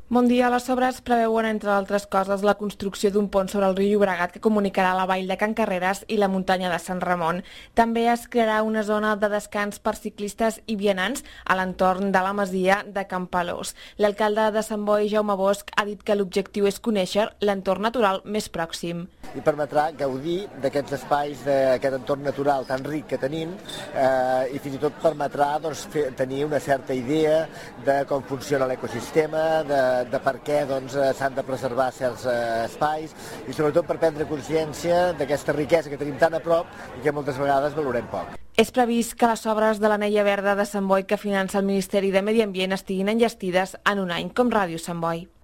Bon dia. Les obres preveuen, entre altres coses, la construcció d'un pont sobre el riu Llobregat que comunicarà la vall de Can Carreres i la muntanya de Sant Ramon. També es crearà una zona de descans per ciclistes i vianants a l'entorn de la masia de Can Palós. L'alcalde de Sant Boi, Jaume Bosch, ha dit que l'objectiu és conèixer l'entorn natural més pròxim. I permetrà gaudir d'aquests espais, d'aquest entorn natural tan ric que tenim i fins i tot permetrà tenir una certa idea de com funciona l'ecosistema, de per què s'han de preservar certs espais i sobretot per prendre consciència d'aquesta riquesa que tenim tan a prop i que moltes vegades valorem poc. És previst que les obres de l'anella verda de Sant Boi que finança el Ministeri de Medi Ambient estiguin enllestides en un any, com Ràdio Sant Boi.